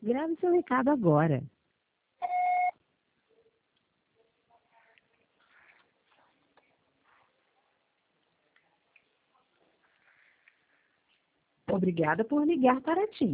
Grave seu recado agora. Obrigada por ligar para a TIM.